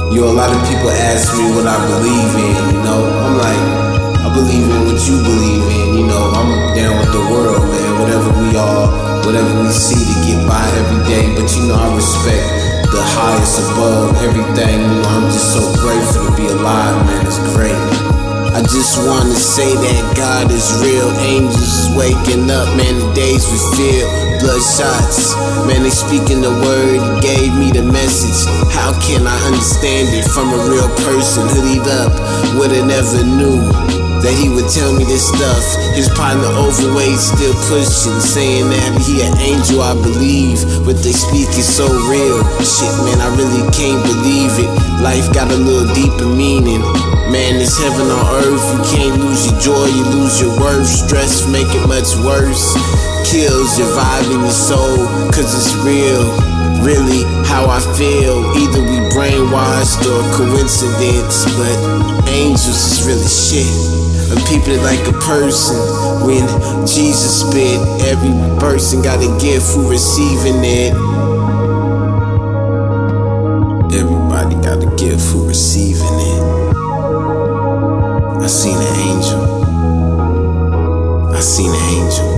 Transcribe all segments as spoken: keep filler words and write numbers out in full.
You know, a lot of people ask me what I believe in, you know. I'm like, I believe in what you believe in, you know. I'm down with the world, man. Whatever we are, whatever we see to get by every day. But you know, I respect the highest above everything. You know, I'm just so grateful to be alive, man. It's great. I just wanna say that God is real. Angels is waking up, man. The days we feel bloodshots, man. They speaking the word. He gave me the message. How can I understand it from a real person? Hoodied up, woulda never knew that he would tell me this stuff. His partner overweight, still pushing, saying that he an angel, I believe. What they speak is so real. Shit, man, I really can't believe it. Life got a little deeper meaning. Man, it's heaven on earth. You can't lose your joy, you lose your worth. Stress make it much worse. Kills your vibe in your soul, cause it's real. Really how I feel. Either we brainwashed or coincidence, but angels is really shit. And people are like a person. When Jesus spit, every person got a gift who receiving it. Everybody got a gift who receiving it. I seen an angel. I seen an angel.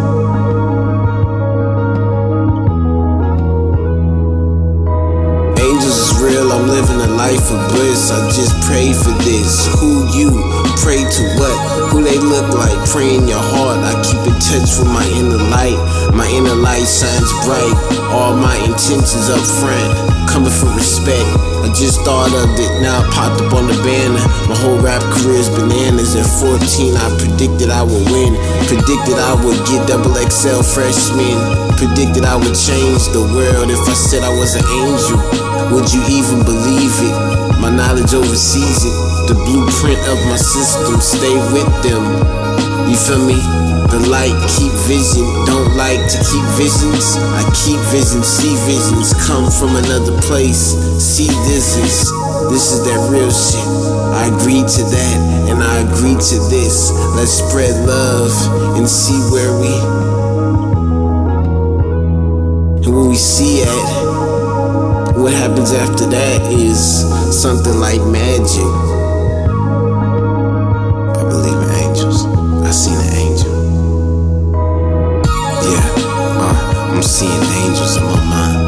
Angels is real, I'm living a life of bliss. I just pray for this. Who you? Pray to what? Who they look like? Pray in your heart. I keep in touch with my inner light. My inner light shines bright. All my intentions up front, coming for respect. I just thought of it, now I popped up on the banner. My whole rap career's bananas. At fourteen, I predicted I would win. Predicted I would get double X L freshman. Predicted I would change the world if I said I was an angel. Would you even believe it? My knowledge oversees it. The blueprint of my system, stay with them. You feel me? The light, keep vision. Don't like to keep visions. I keep visions, see visions. Come from another place. See this is, this is that real shit. I agree to that, and I agree to this. Let's spread love and see where we, and when we see it, what happens after that is something like magic. I believe in angels. I seen an angel. Yeah, uh, I'm seeing angels in my mind.